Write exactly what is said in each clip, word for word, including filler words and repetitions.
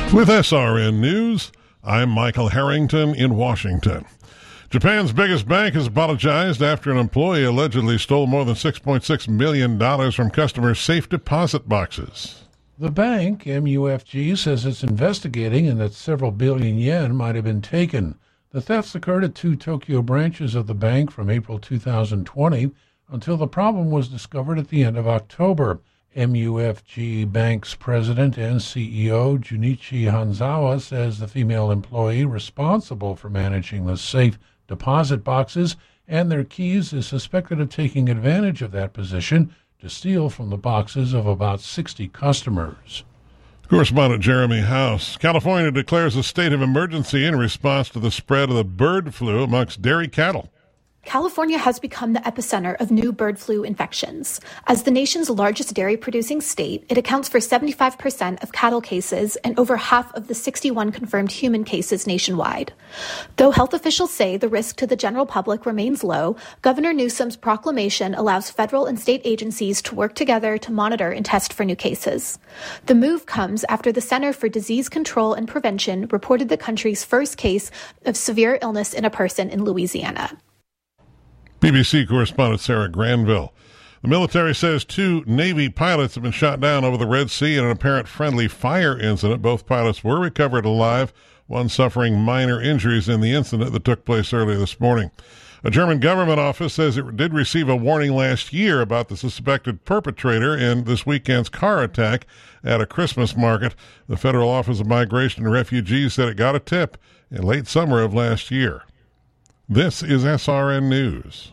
With S R N News, I'm Michael Harrington in Washington. Japan's biggest bank has apologized after an employee allegedly stole more than six point six million dollars from customers' safe deposit boxes. The bank, M U F G, says it's investigating and that several billion yen might have been taken. The thefts occurred at two Tokyo branches of the bank from April two thousand twenty until the problem was discovered at the end of October. M U F G Bank's president and C E O, Junichi Hanzawa, says the female employee responsible for managing the safe deposit boxes and their keys is suspected of taking advantage of that position to steal from the boxes of about sixty customers. Correspondent Jeremy House. California declares a state of emergency in response to the spread of the bird flu amongst dairy cattle. California has become the epicenter of new bird flu infections. As the nation's largest dairy-producing state, it accounts for seventy-five percent of cattle cases and over half of the sixty-one confirmed human cases nationwide. Though health officials say the risk to the general public remains low, Governor Newsom's proclamation allows federal and state agencies to work together to monitor and test for new cases. The move comes after the Center for Disease Control and Prevention reported the country's first case of severe illness in a person in Louisiana. B B C correspondent Sarah Granville. The military says two Navy pilots have been shot down over the Red Sea in an apparent friendly fire incident. Both pilots were recovered alive, one suffering minor injuries in the incident that took place earlier this morning. A German government office says it did receive a warning last year about the suspected perpetrator in this weekend's car attack at a Christmas market. The Federal Office of Migration and Refugees said it got a tip in late summer of last year. This is S R N News.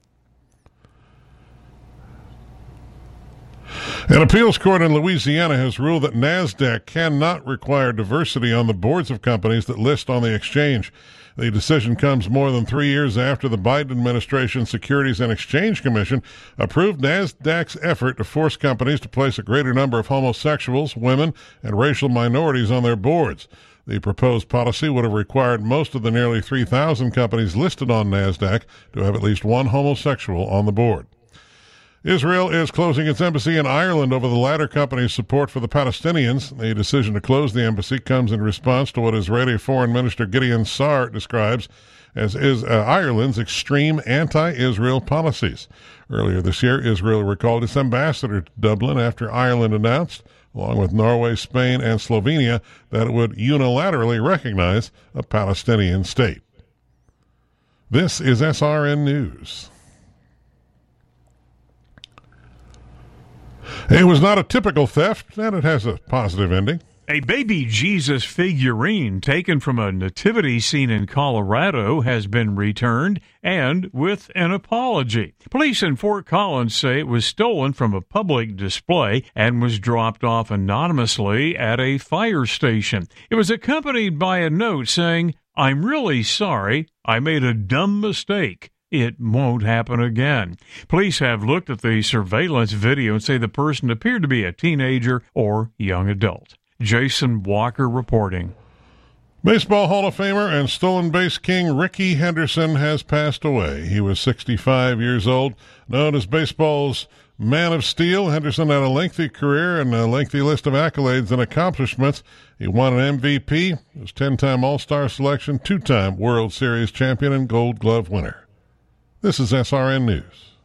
An appeals court in Louisiana has ruled that NASDAQ cannot require diversity on the boards of companies that list on the exchange. The decision comes more than three years after the Biden administration's Securities and Exchange Commission approved NASDAQ's effort to force companies to place a greater number of homosexuals, women, and racial minorities on their boards. The proposed policy would have required most of the nearly three thousand companies listed on NASDAQ to have at least one homosexual on the board. Israel is closing its embassy in Ireland over the latter company's support for the Palestinians. The decision to close the embassy comes in response to what Israeli Foreign Minister Gideon Sa'ar describes as is uh, Ireland's extreme anti-Israel policies. Earlier this year, Israel recalled its ambassador to Dublin after Ireland announced, along with Norway, Spain, and Slovenia, that it would unilaterally recognize a Palestinian state. This is S R N News. It was not a typical theft, and it has a positive ending. A baby Jesus figurine taken from a nativity scene in Colorado has been returned, and with an apology. Police in Fort Collins say it was stolen from a public display and was dropped off anonymously at a fire station. It was accompanied by a note saying, "I'm really sorry, I made a dumb mistake. It won't happen again." Police have looked at the surveillance video and say the person appeared to be a teenager or young adult. Jason Walker reporting. Baseball Hall of Famer and stolen base king Rickey Henderson has passed away. He was sixty-five years old. Known as baseball's Man of Steel, Henderson had a lengthy career and a lengthy list of accolades and accomplishments. He won an M V P, was ten-time All-Star selection, two-time World Series champion, and Gold Glove winner. This is S R N News.